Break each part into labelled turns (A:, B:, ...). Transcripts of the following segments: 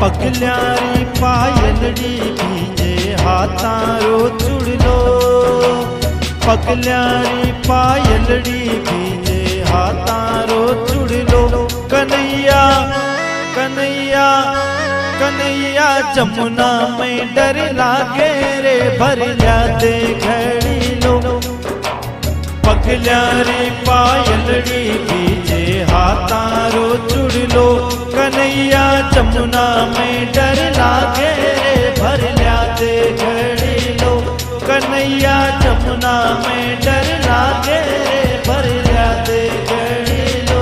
A: पगल्यारी पायलड़ी बीजे हाथारो चुड़लो, पगल्यारी पायलड़ी बीजे हाथारो चुड़लो। कन्हैया कन्हैया कन्हैया जमुना में डर लागे रे भर जाते घड़ी लो। पगल्यारी पायलड़ी बीजे हाथारो चुड़लो, कन्हैया जमुना में डर लागे रे भर जाते घड़ी लो। कन्हैया जमुना में डर लागे रे भर जाते घड़ी लो।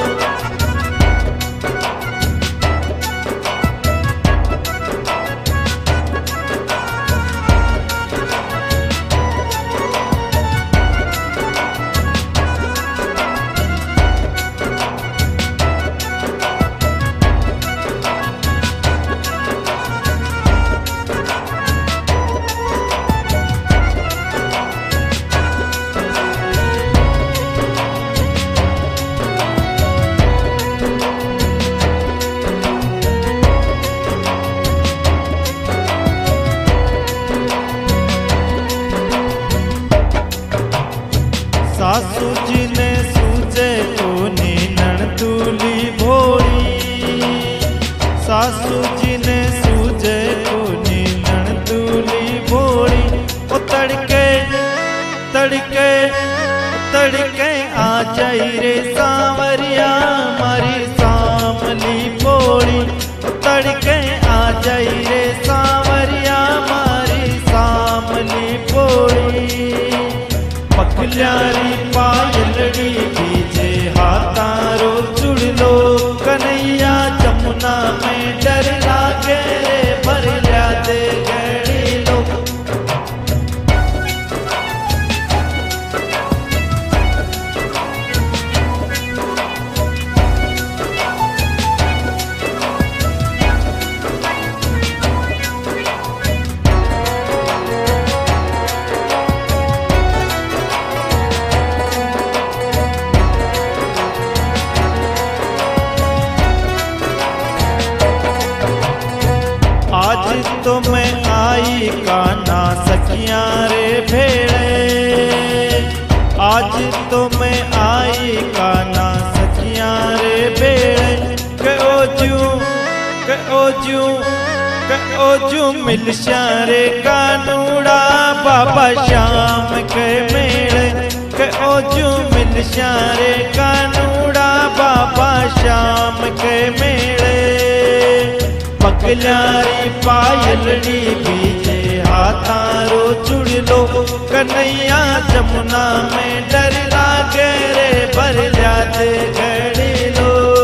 A: सासू जी ने सूझे कोनी नणदूली भोली, सासू जी ने सूझे कोनी नणदूली भोली। ओ तड़के तड़के तड़के आ जाई रे सांवरिया मारी सामली भोली। तड़के आ जाई रे सांवरिया मारी सामली भोली। पगल्यारी पायलड़ी बीजे हाथारो चुड़लो, कन्हैया जमुना में डर लागे रे भर जाते घड़ी लो। आज तो मैं आई कान्हा सखियां रे भेड़े, आज तो मैं आई कान्हा सखियां रे भेड़े। के ओजू मिल श्यारे कानूड़ा बाबा श्याम के मेड़े। के ओजू मिल श्यारे कानूड़ा बाबा श्याम के मेड़े। पगल्यारी पायलड़ी बीजे हाथारो चुड़लो, कन्हैया जमुना में डर लागे रे भर जाते घड़ी लो।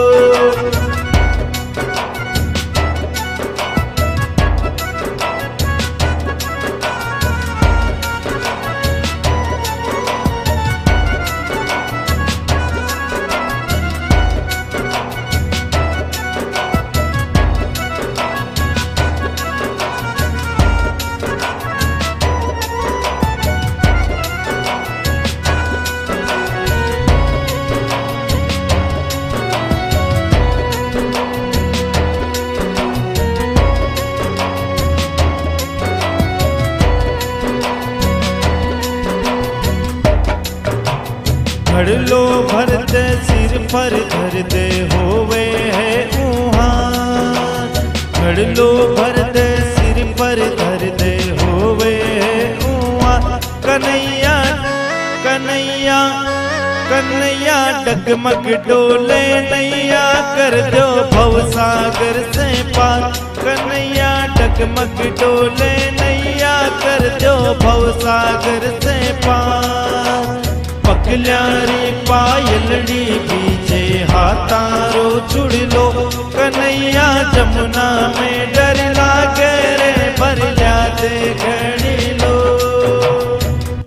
A: घड़लो भर दे सिर पर धर दे होवे है ऊहां। घड़लो भर दे सिर पर धर दे होवे है ऊहां। कन्हैया कन्हैया कन्हैया डगमग डोले नैया कर दो भवसागर से पार। कन्हैया डगमग डोले नैया कर दो भवसागर से पार। पगल्यारी पायलड़ी बीजे हाथारो चुड़लो, कन्हैया जमुना में डर लागे रे भर जाते घड़ी।